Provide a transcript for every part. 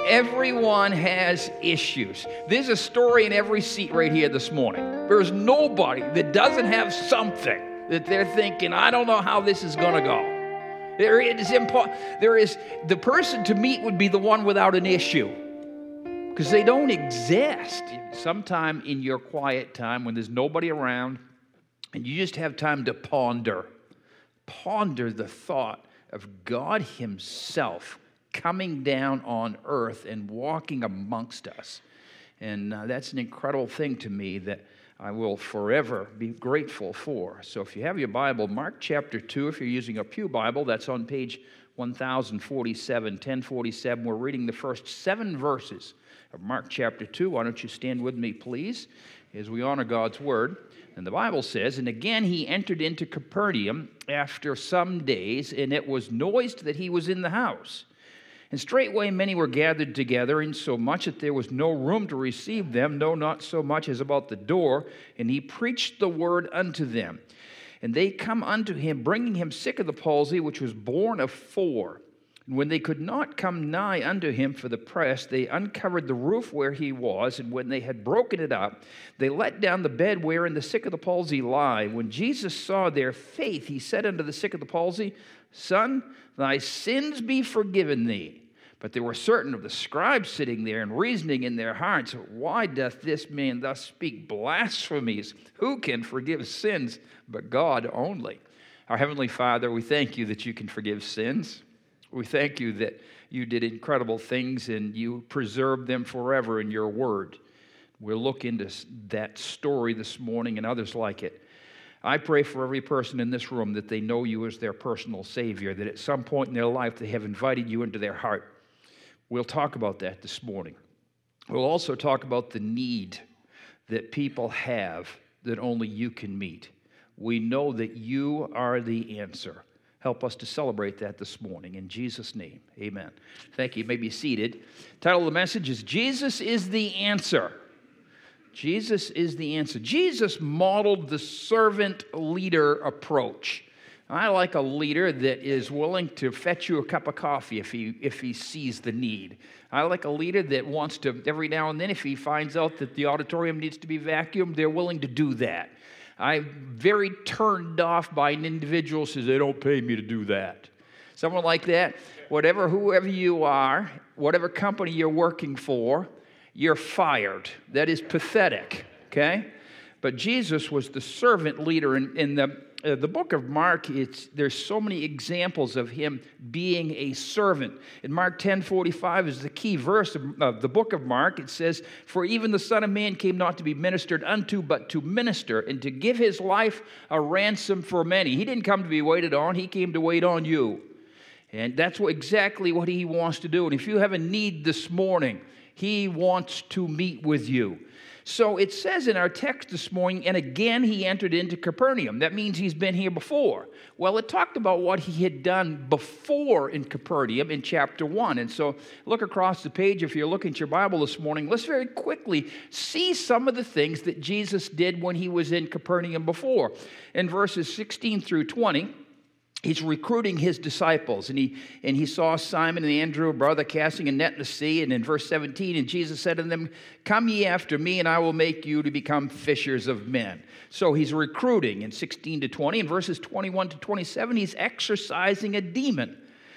Everyone has issues. There's a story in every seat right here this morning. There's nobody that doesn't have something that they're thinking, I don't know how this is going to go. The person to meet would be the one without an issue, because they don't exist. Sometime in your quiet time when there's nobody around and you just have time to ponder the thought of God Himself coming down on earth and walking amongst us. And that's an incredible thing to me that I will forever be grateful for. So if you have your Bible, Mark chapter 2, if you're using a pew Bible, that's on page 1047. We're reading the first 7 verses of Mark chapter 2. Why don't you stand with me, please, as we honor God's word. And the Bible says, "And again he entered into Capernaum after some days, and it was noised that he was in the house. And straightway many were gathered together, insomuch that there was no room to receive them, no, not so much as about the door. And he preached the word unto them. And they come unto him, bringing him sick of the palsy, which was born of 4. And when they could not come nigh unto him for the press, they uncovered the roof where he was. And when they had broken it up, they let down the bed wherein the sick of the palsy lie. When Jesus saw their faith, he said unto the sick of the palsy, Son, thy sins be forgiven thee. But there were certain of the scribes sitting there and reasoning in their hearts, Why doth this man thus speak blasphemies? Who can forgive sins but God only?" Our Heavenly Father, we thank you that you can forgive sins. We thank you that you did incredible things and you preserved them forever in your word. We'll look into that story this morning and others like it. I pray for every person in this room that they know you as their personal Savior, that at some point in their life they have invited you into their heart. We'll talk about that this morning. We'll also talk about the need that people have that only you can meet. We know that you are the answer. Help us to celebrate that this morning. In Jesus' name, amen. Thank you. You may be seated. Title of the message is Jesus is the Answer. Jesus is the answer. Jesus modeled the servant leader approach. I like a leader that is willing to fetch you a cup of coffee if he sees the need. I like a leader that wants to, every now and then, if he finds out that the auditorium needs to be vacuumed, they're willing to do that. I'm very turned off by an individual who says, they don't pay me to do that. Someone like that, whoever you are, whatever company you're working for, you're fired. That is pathetic, okay? But Jesus was the servant leader. In the book of Mark, there's so many examples of him being a servant. In Mark 10:45 is the key verse of the book of Mark. It says, "For even the Son of Man came not to be ministered unto, but to minister, and to give his life a ransom for many." He didn't come to be waited on. He came to wait on you. And that's exactly what he wants to do. And if you have a need this morning, he wants to meet with you. So it says in our text this morning, and again he entered into Capernaum. That means he's been here before. Well, it talked about what he had done before in Capernaum in chapter 1. And so look across the page if you're looking at your Bible this morning. Let's very quickly see some of the things that Jesus did when he was in Capernaum before. In verses 16 through 20, he's recruiting his disciples, and he saw Simon and Andrew, brother, casting a net in the sea. And in verse 17, and Jesus said to them, "Come ye after me, and I will make you to become fishers of men." So he's recruiting in 16 to 20. In verses 21 to 27, he's exorcising a demon.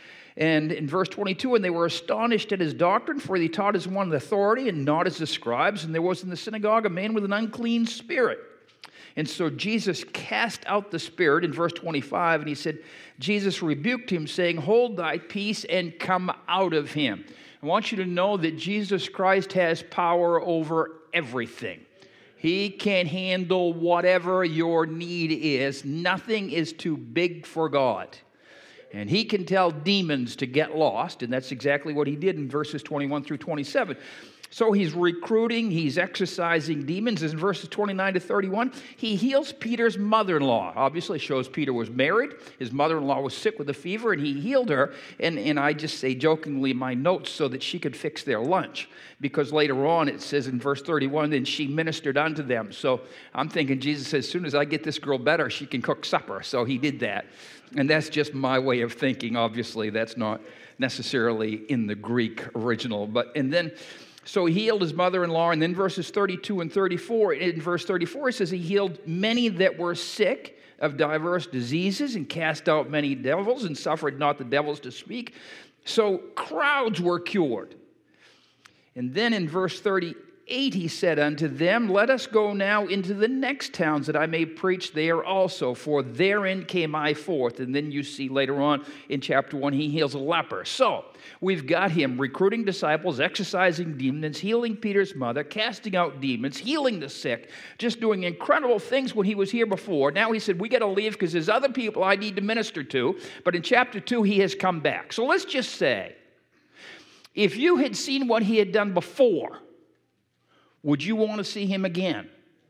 And in verse 22, and they were astonished at his doctrine, for he taught as one with authority and not as the scribes. And there was in the synagogue a man with an unclean spirit. And so Jesus cast out the spirit in verse 25, and he said, Jesus rebuked him, saying, "Hold thy peace and come out of him." I want you to know that Jesus Christ has power over everything. He can handle whatever your need is. Nothing is too big for God. And he can tell demons to get lost, and that's exactly what he did in verses 21 through 27. So he's recruiting, he's exorcising demons. In verses 29 to 31, he heals Peter's mother-in-law. Obviously shows Peter was married. His mother-in-law was sick with a fever, and he healed her. And I just say jokingly in my notes so that she could fix their lunch. Because later on it says in verse 31, then she ministered unto them. So I'm thinking Jesus says, as soon as I get this girl better, she can cook supper. So he did that. And that's just my way of thinking. Obviously, that's not necessarily in the Greek original. So he healed his mother-in-law, and then verses 32 and 34, in verse 34, it says he healed many that were sick of diverse diseases and cast out many devils and suffered not the devils to speak. So crowds were cured. And then in verse 38, he said unto them, let us go now into the next towns that I may preach there also, for therein came I forth. And then you see later on in chapter 1, he heals a leper. So we've got him recruiting disciples, exorcising demons, healing Peter's mother, casting out demons, healing the sick, just doing incredible things when he was here before. Now he said, we got to leave because there's other people I need to minister to. But in chapter 2, he has come back. So let's just say, if you had seen what he had done before, would you want to see him again?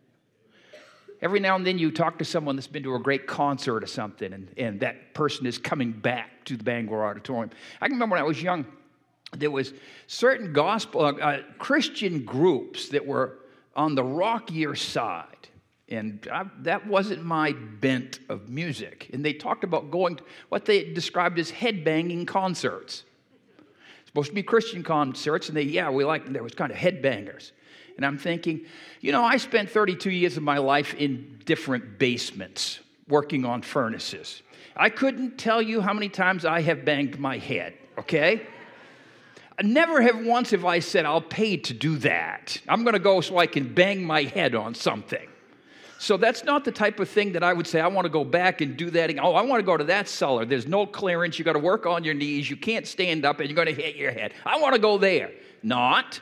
Every now and then you talk to someone that's been to a great concert or something, and that person is coming back to the Bangor Auditorium. I can remember when I was young, there was certain Christian groups that were on the rockier side, and that wasn't my bent of music. And they talked about going to what they described as headbanging concerts. Supposed to be Christian concerts, and there was kind of headbangers. And I'm thinking, I spent 32 years of my life in different basements working on furnaces. I couldn't tell you how many times I have banged my head, okay? Never have I said, I'll pay to do that. I'm going to go so I can bang my head on something. So that's not the type of thing that I would say, I want to go back and do that. Oh, I want to go to that cellar. There's no clearance. You got to work on your knees. You can't stand up and you're going to hit your head. I want to go there. Not.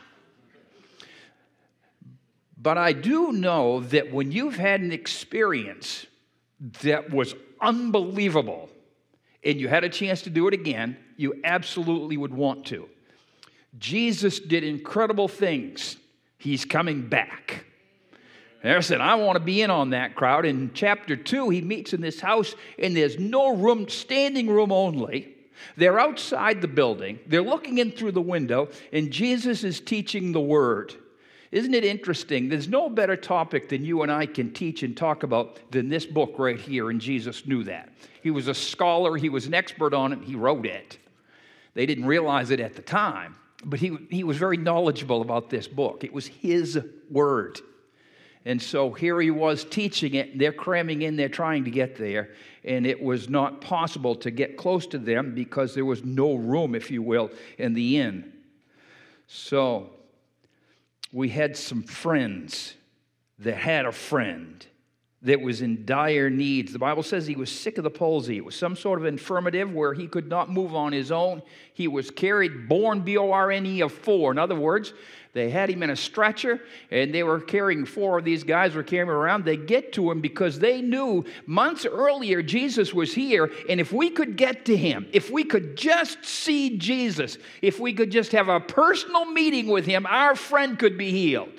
But I do know that when you've had an experience that was unbelievable and you had a chance to do it again, you absolutely would want to. Jesus did incredible things. He's coming back. And I said, I want to be in on that crowd. In chapter 2, he meets in this house, and there's no room, standing room only. They're outside the building. They're looking in through the window, and Jesus is teaching the word. Isn't it interesting? There's no better topic than you and I can teach and talk about than this book right here, and Jesus knew that. He was a scholar. He was an expert on it. He wrote it. They didn't realize it at the time, but he was very knowledgeable about this book. It was his word. And so here he was teaching it. They're cramming in. They're trying to get there, and it was not possible to get close to them because there was no room, if you will, in the inn. So we had some friends that had a friend that was in dire needs. The Bible says he was sick of the palsy. It was some sort of infirmity where he could not move on his own. He was carried, borne, B-O-R-N-E, of 4. In other words, they had him in a stretcher, and they were carrying 4 of these guys were carrying him around. They get to him because they knew months earlier Jesus was here, and if we could get to him, if we could just see Jesus, if we could just have a personal meeting with him, our friend could be healed.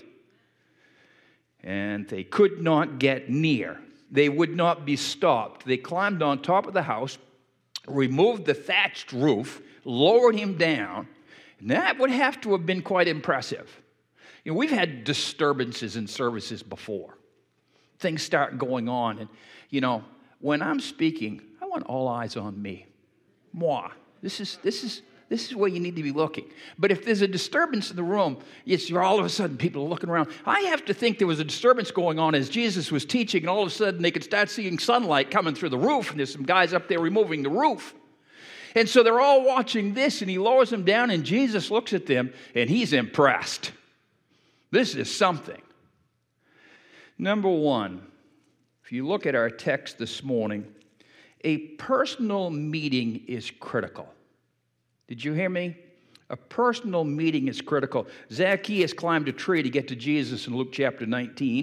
And they could not get near. They would not be stopped. They climbed on top of the house, removed the thatched roof, lowered him down. And that would have to have been quite impressive. We've had disturbances in services before. Things start going on. And, when I'm speaking, I want all eyes on me. Moi. This is where you need to be looking. But if there's a disturbance in the room, you're all of a sudden people are looking around. I have to think there was a disturbance going on as Jesus was teaching, and all of a sudden they could start seeing sunlight coming through the roof, and there's some guys up there removing the roof. And so they're all watching this, and he lowers them down, and Jesus looks at them, and he's impressed. This is something. Number one, if you look at our text this morning, a personal meeting is critical. Did you hear me? A personal meeting is critical. Zacchaeus climbed a tree to get to Jesus in Luke chapter 19.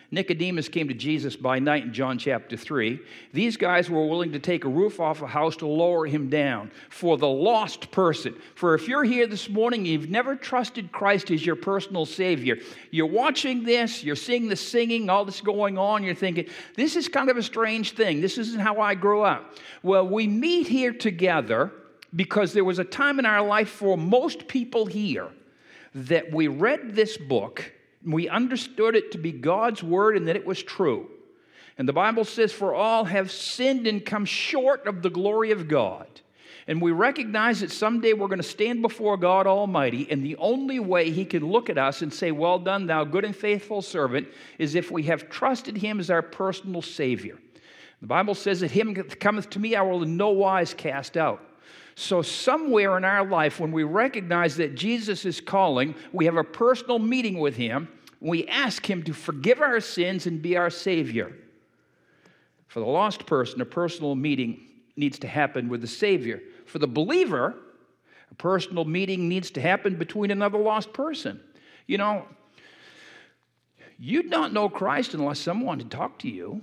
Nicodemus came to Jesus by night in John chapter 3. These guys were willing to take a roof off a house to lower him down for the lost person. For if you're here this morning and you've never trusted Christ as your personal Savior, you're watching this, you're seeing the singing, all this going on, you're thinking, this is kind of a strange thing. This isn't how I grew up. Well, we meet here together because there was a time in our life for most people here that we read this book, we understood it to be God's word and that it was true. And the Bible says, for all have sinned and come short of the glory of God. And we recognize that someday we're going to stand before God Almighty, and the only way He can look at us and say, well done, thou good and faithful servant, is if we have trusted Him as our personal Savior. The Bible says that him that cometh to me I will in no wise cast out. So somewhere in our life, when we recognize that Jesus is calling, we have a personal meeting with Him, we ask Him to forgive our sins and be our Savior. For the lost person, a personal meeting needs to happen with the Savior. For the believer, a personal meeting needs to happen between another lost person. You know, you'd not know Christ unless someone had talked to you.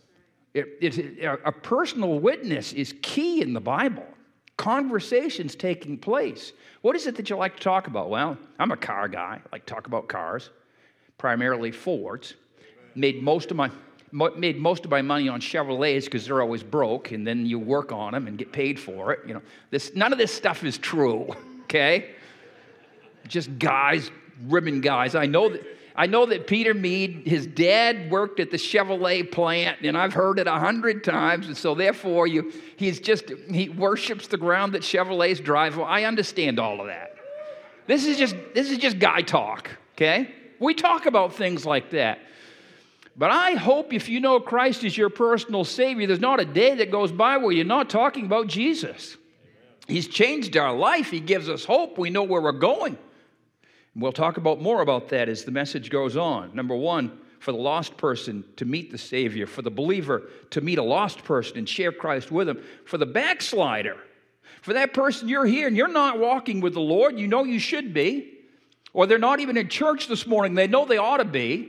A personal witness is key in the Bible. Conversations taking place. What is it that you like to talk about? Well, I'm a car guy. I like to talk about cars, primarily Fords. Made most of my money on Chevrolets because they're always broke, and then you work on them and get paid for it. You know, none of this stuff is true. Okay, just guys, ribbon guys. I know that Peter Mead, his dad worked at the Chevrolet plant, and I've heard it 100 times, and so therefore he worships the ground that Chevrolets drive. Well, I understand all of that. This is just guy talk, okay? We talk about things like that. But I hope if you know Christ as your personal Savior, there's not a day that goes by where you're not talking about Jesus. He's changed our life. He gives us hope. We know where we're going. We'll talk more about that as the message goes on. Number one, for the lost person to meet the Savior. For the believer to meet a lost person and share Christ with him. For the backslider, for that person, you're here and you're not walking with the Lord. You know you should be. Or they're not even in church this morning. They know they ought to be.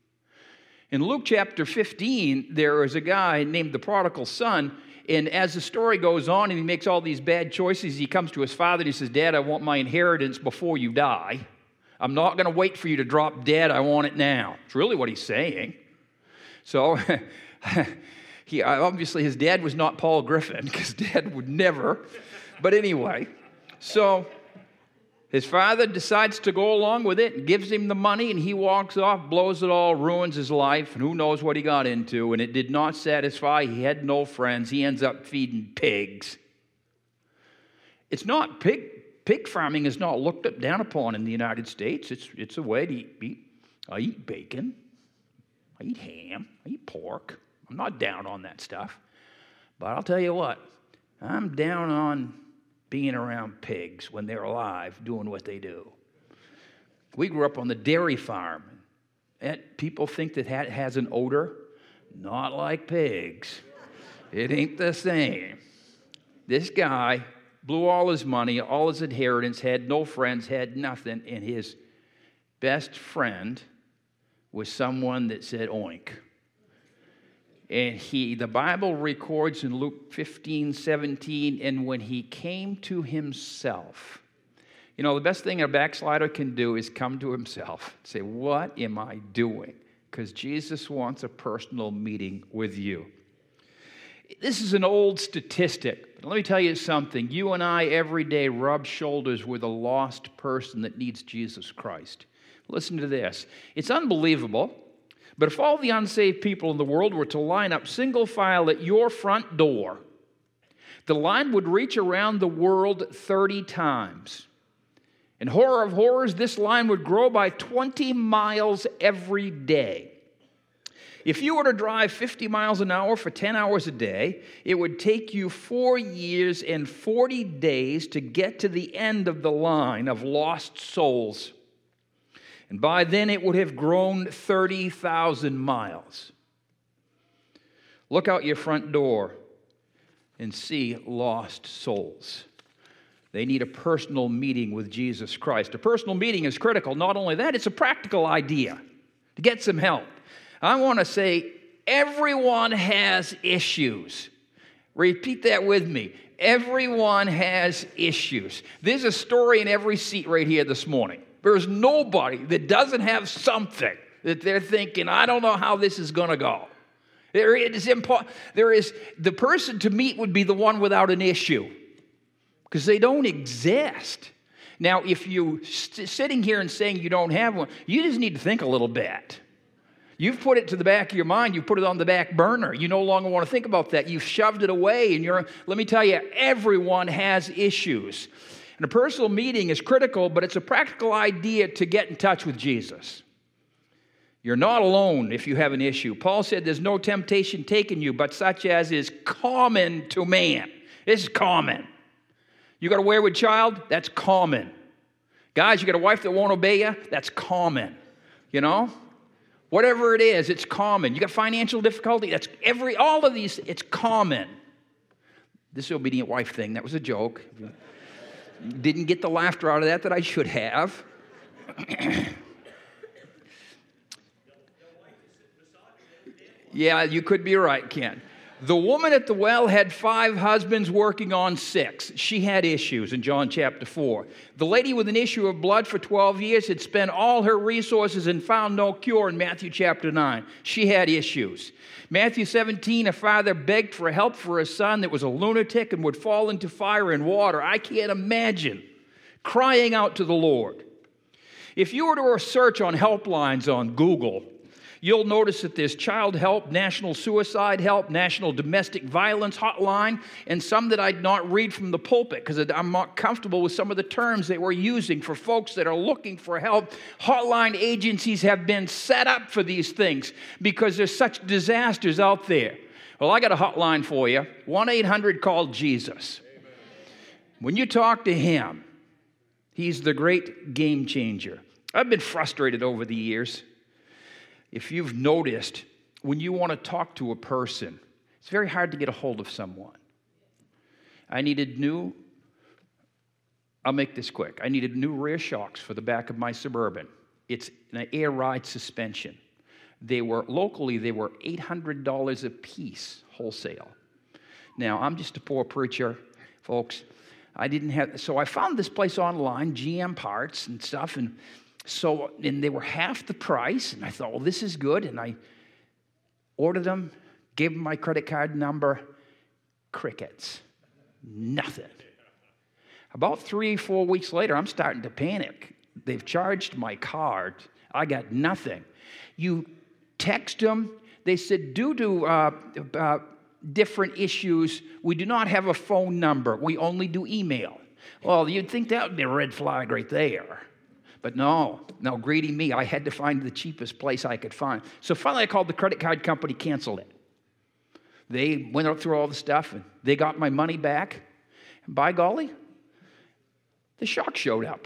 In Luke chapter 15, there is a guy named the prodigal son. And as the story goes on and he makes all these bad choices, he comes to his father and he says, Dad, I want my inheritance before you die. I'm not going to wait for you to drop dead. I want it now. It's really what he's saying. So, obviously his dad was not Paul Griffin, because Dad would never. But anyway, so his father decides to go along with it and gives him the money, and he walks off, blows it all, ruins his life, and who knows what he got into. And it did not satisfy. He had no friends. He ends up feeding pigs. It's not Pig farming is not looked down upon in the United States. It's a way to eat. I eat bacon. I eat ham. I eat pork. I'm not down on that stuff. But I'll tell you what, I'm down on being around pigs when they're alive doing what they do. We grew up on the dairy farm. And people think that has an odor. Not like pigs. It ain't the same. This guy blew all his money, all his inheritance, had no friends, had nothing, and his best friend was someone that said oink. And the Bible records in Luke 15:17, and when he came to himself, you know, the best thing a backslider can do is come to himself, say, what am I doing? Because Jesus wants a personal meeting with you. This is an old statistic, but let me tell you something. You and I every day rub shoulders with a lost person that needs Jesus Christ. Listen to this. It's unbelievable, but if all the unsaved people in the world were to line up single file at your front door, the line would reach around the world 30 times. And horror of horrors, this line would grow by 20 miles every day. If you were to drive 50 miles an hour for 10 hours a day, it would take you 4 years and 40 days to get to the end of the line of lost souls. And by then, it would have grown 30,000 miles. Look out your front door and see lost souls. They need a personal meeting with Jesus Christ. A personal meeting is critical. Not only that, it's a practical idea to get some help. I want to say everyone has issues. Repeat that with me. Everyone has issues. There's a story in every seat right here this morning. There's nobody that doesn't have something that they're thinking, I don't know how this is going to go. There is the person to meet would be the one without an issue, because they don't exist. Now, if you're sitting here and saying you don't have one, you just need to think a little bit. You've put it to the back of your mind. You've put it on the back burner. You no longer want to think about that. You've shoved it away, and let me tell you, everyone has issues. And a personal meeting is critical, but it's a practical idea to get in touch with Jesus. You're not alone if you have an issue. Paul said there's no temptation taken you, but such as is common to man. It's common. You got a wayward child? That's common. Guys, you got a wife that won't obey you? That's common. You know? Whatever it is, it's common. You got financial difficulty? All of these, it's common. Disobedient wife thing, that was a joke. Didn't get the laughter out of that I should have. Yeah, you could be right, Ken. The woman at the well had 5 husbands working on 6. She had issues in John chapter 4. The lady with an issue of blood for 12 years had spent all her resources and found no cure in Matthew chapter 9. She had issues. Matthew 17, a father begged for help for his son that was a lunatic and would fall into fire and water. I can't imagine crying out to the Lord. If you were to search on helplines on Google, you'll notice that there's child help, national suicide help, national domestic violence hotline, and some that I'd not read from the pulpit because I'm not comfortable with some of the terms they were using for folks that are looking for help. Hotline agencies have been set up for these things because there's such disasters out there. Well, I got a hotline for you, 1-800-CALL-JESUS. When you talk to him, he's the great game changer. I've been frustrated over the years. If you've noticed, when you want to talk to a person, it's very hard to get a hold of someone. I'll make this quick. I needed new rear shocks for the back of my Suburban. It's an air ride suspension. Locally, they were $800 a piece, wholesale. Now, I'm just a poor preacher, folks. So I found this place online, GM Parts and stuff, and they were half the price, and I thought, well, this is good, and I ordered them, gave them my credit card number, crickets, nothing. About 3-4 weeks later, I'm starting to panic. They've charged my card. I got nothing. You text them. They said, due to different issues, we do not have a phone number. We only do email. Well, you'd think that would be a red flag right there. But no, greedy me. I had to find the cheapest place I could find. So finally I called the credit card company, canceled it. They went out through all the stuff, and they got my money back. And by golly, the shock showed up.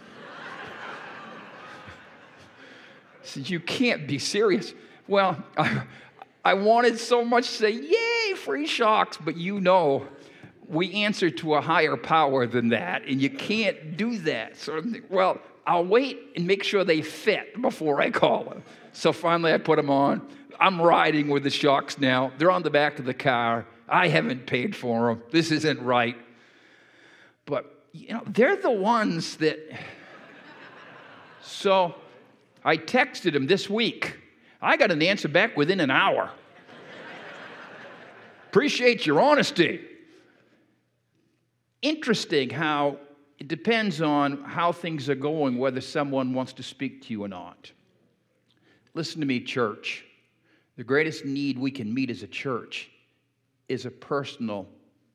I said, you can't be serious. Well, I wanted so much to say, yay, free shocks, but we answer to a higher power than that, and you can't do that. So, well, I'll wait and make sure they fit before I call them. So finally I put them on. I'm riding with the shocks now. They're on the back of the car. I haven't paid for them. This isn't right. But, they're the ones that... So I texted them this week. I got an answer back within an hour. Appreciate your honesty. Interesting how it depends on how things are going, whether someone wants to speak to you or not. Listen to me, church. The greatest need we can meet as a church is a personal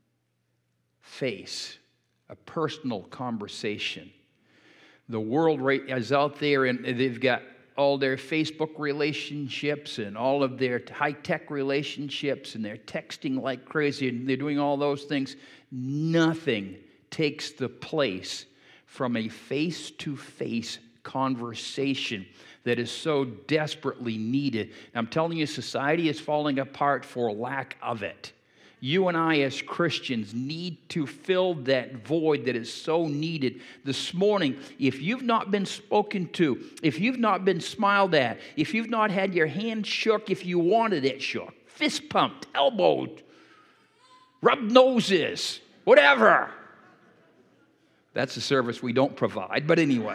face, a personal conversation. The world is out there, and they've got all their Facebook relationships and all of their high-tech relationships, and they're texting like crazy, and they're doing all those things. Nothing takes the place from a face-to-face conversation that is so desperately needed. I'm telling you, society is falling apart for lack of it. You and I as Christians need to fill that void that is so needed. This morning, if you've not been spoken to, if you've not been smiled at, if you've not had your hand shook, if you wanted it shook, fist pumped, elbowed, rubbed noses, whatever. That's a service we don't provide, but anyway.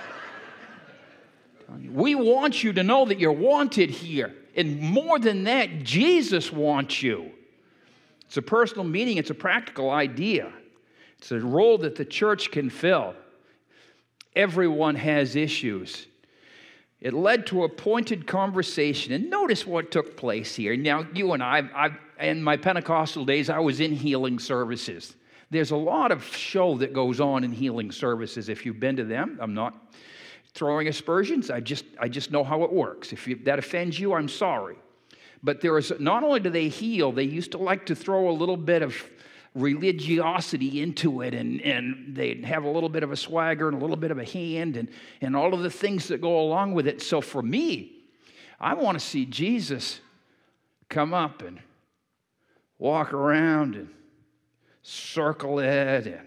We want you to know that you're wanted here. And more than that, Jesus wants you. It's a personal meeting. It's a practical idea. It's a role that the church can fill. Everyone has issues. It led to a pointed conversation. And notice what took place here. Now, you and I, in my Pentecostal days, I was in healing services. There's a lot of show that goes on in healing services. If you've been to them, I'm not throwing aspersions. I just know how it works. If that offends you, I'm sorry. But there is, not only do they heal, they used to like to throw a little bit of religiosity into it, and they'd have a little bit of a swagger and a little bit of a hand and all of the things that go along with it. So for me, I want to see Jesus come up and walk around and circle it and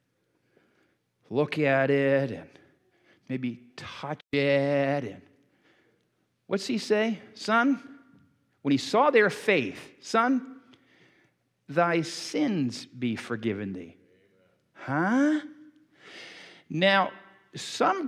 look at it and maybe touch it. And what's he say? Son, when he saw their faith, son, thy sins be forgiven thee. Huh? Now, some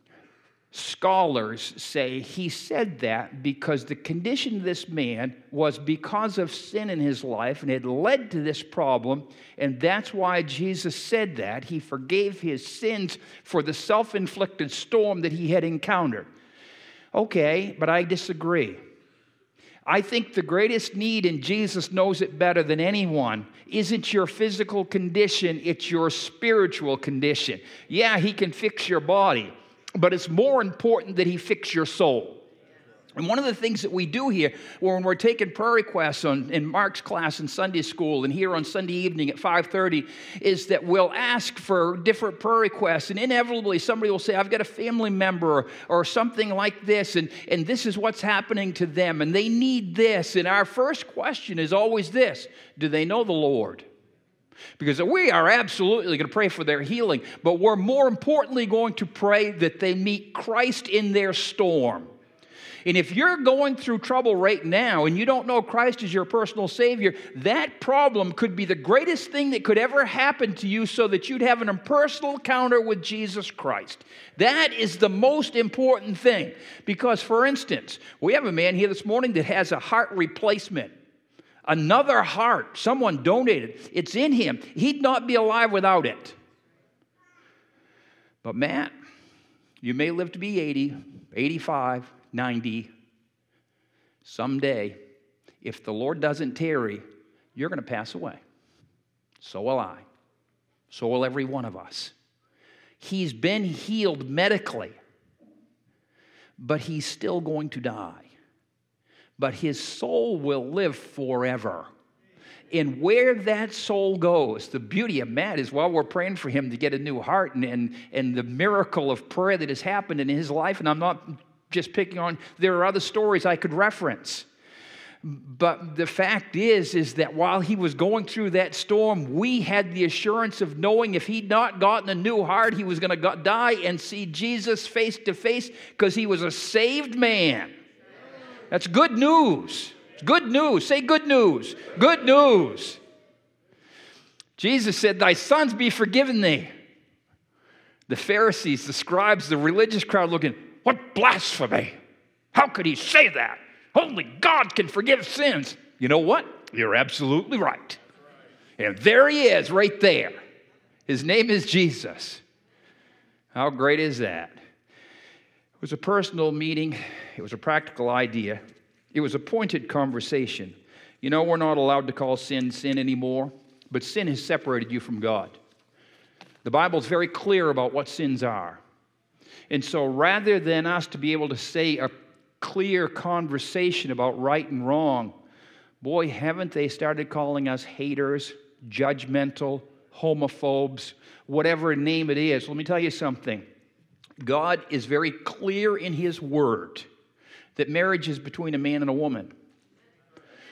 scholars say he said that because the condition of this man was because of sin in his life and had led to this problem, and that's why Jesus said that. He forgave his sins for the self-inflicted storm that he had encountered. Okay, but I disagree. I think the greatest need, and Jesus knows it better than anyone, isn't your physical condition, it's your spiritual condition. Yeah, he can fix your body, but it's more important that he fix your soul. And one of the things that we do here, when we're taking prayer requests in Mark's class in Sunday school and here on Sunday evening at 5:30, is that we'll ask for different prayer requests. And inevitably, somebody will say, I've got a family member or something like this, and this is what's happening to them, and they need this. And our first question is always this: do they know the Lord? Because we are absolutely going to pray for their healing, but we're more importantly going to pray that they meet Christ in their storm. And if you're going through trouble right now and you don't know Christ as your personal Savior, that problem could be the greatest thing that could ever happen to you so that you'd have an impersonal encounter with Jesus Christ. That is the most important thing. Because, for instance, we have a man here this morning that has a heart replacement. Another heart, someone donated. It's in him. He'd not be alive without it. But Matt, you may live to be 80, 85, 90. Someday, if the Lord doesn't tarry, you're going to pass away. So will I. So will every one of us. He's been healed medically, but he's still going to die. But his soul will live forever. And where that soul goes, the beauty of Matt is while we're praying for him to get a new heart and the miracle of prayer that has happened in his life, and I'm not just picking on, there are other stories I could reference. But the fact is that while he was going through that storm, we had the assurance of knowing if he'd not gotten a new heart, he was going to die and see Jesus face to face because he was a saved man. That's good news. Good news. Say good news. Good news. Jesus said, thy sons be forgiven thee. The Pharisees, the scribes, the religious crowd looking, what blasphemy! How could he say that? Only God can forgive sins. You know what? You're absolutely right. And there he is right there. His name is Jesus. How great is that? It was a personal meeting. It was a practical idea. It was a pointed conversation. You know, we're not allowed to call sin sin anymore, but sin has separated you from God. The Bible's very clear about what sins are. And so rather than us to be able to say a clear conversation about right and wrong, boy, haven't they started calling us haters, judgmental, homophobes, whatever name it is. Let me tell you something. God is very clear in His Word that marriage is between a man and a woman.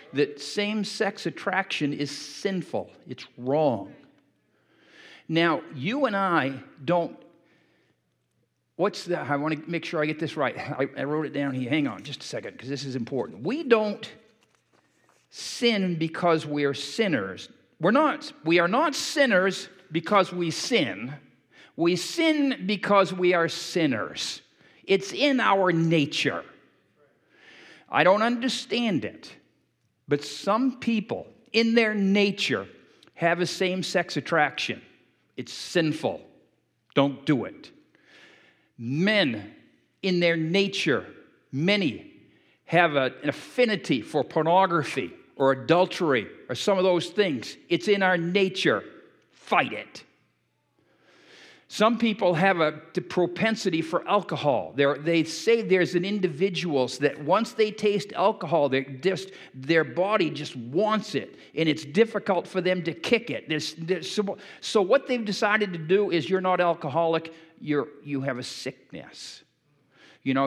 that same-sex attraction is sinful. It's wrong. Now, you and I don't, I want to make sure I get this right. I wrote it down here. Hang on just a second, because this is important. We don't sin because we are sinners. We are not sinners because we sin. We sin because we are sinners. It's in our nature. I don't understand it, but some people in their nature have a same-sex attraction. It's sinful. Don't do it. Men in their nature, many have an affinity for pornography or adultery or some of those things. It's in our nature. Fight it. Some people have the propensity for alcohol. They say there's an individuals that once they taste alcohol, their body just wants it, and it's difficult for them to kick it. So what they've decided to do is, you're not alcoholic, you have a sickness. You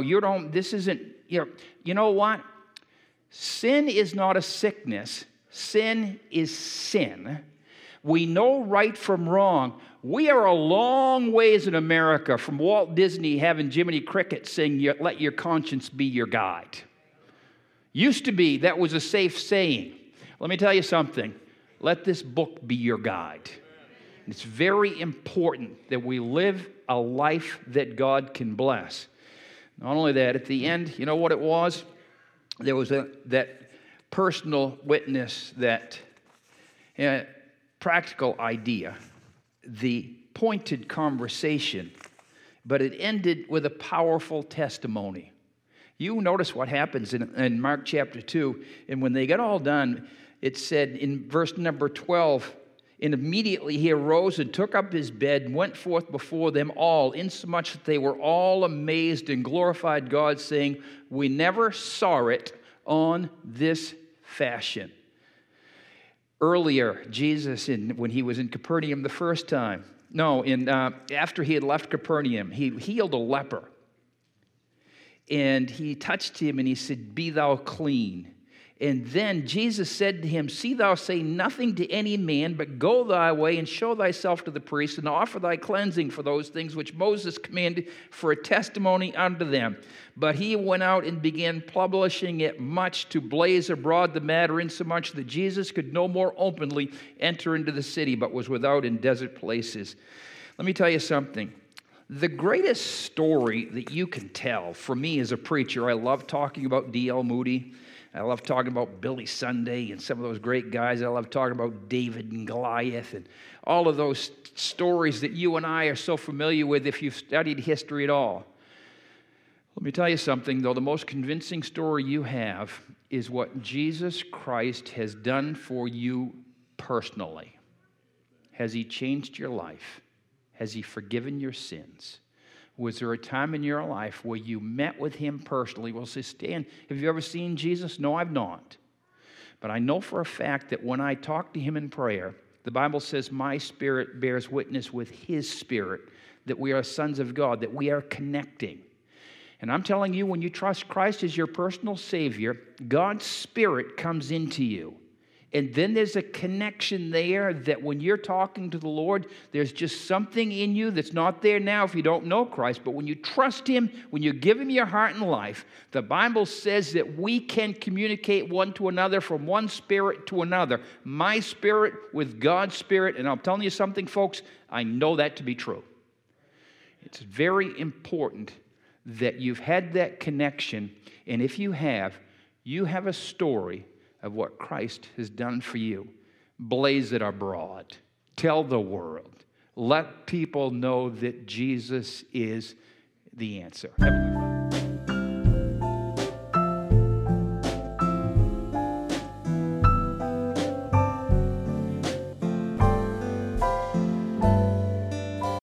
know what? Sin is not a sickness. Sin is sin. We know right from wrong. We are a long ways in America from Walt Disney having Jiminy Cricket sing, "Let your conscience be your guide." Used to be, that was a safe saying. Let me tell you something. Let this book be your guide. It's very important that we live a life that God can bless. Not only that, at the end, you know what it was? There was that personal witness, that practical idea, the pointed conversation, but it ended with a powerful testimony. You notice what happens in Mark chapter 2, and when they got all done, it said in verse number 12, "And immediately he arose and took up his bed and went forth before them all, insomuch that they were all amazed and glorified God, saying, 'We never saw it on this fashion.'" Earlier, Jesus, when he was in Capernaum the first time, after he had left Capernaum, he healed a leper. And he touched him and he said, "Be thou clean." And then Jesus said to him, "See thou say nothing to any man, but go thy way and show thyself to the priest, and offer thy cleansing for those things which Moses commanded, for a testimony unto them." But he went out and began publishing it much, to blaze abroad the matter, insomuch that Jesus could no more openly enter into the city, but was without in desert places. Let me tell you something. The greatest story that you can tell, for me as a preacher, I love talking about D.L. Moody. I love talking about Billy Sunday and some of those great guys. I love talking about David and Goliath and all of those stories that you and I are so familiar with if you've studied history at all. Let me tell you something, though. The most convincing story you have is what Jesus Christ has done for you personally. Has he changed your life? Has he forgiven your sins? Was there a time in your life where you met with him personally? Well, say, Stan, have you ever seen Jesus? No, I've not. But I know for a fact that when I talk to him in prayer, the Bible says my spirit bears witness with his spirit that we are sons of God, that we are connecting. And I'm telling you, when you trust Christ as your personal Savior, God's Spirit comes into you. And then there's a connection there that when you're talking to the Lord, there's just something in you that's not there now if you don't know Christ. But when you trust him, when you give him your heart and life, the Bible says that we can communicate one to another from one spirit to another. My spirit with God's spirit. And I'm telling you something, folks, I know that to be true. It's very important that you've had that connection. And if you have a story of what Christ has done for you. Blaze it abroad. Tell the world. Let people know that Jesus is the answer.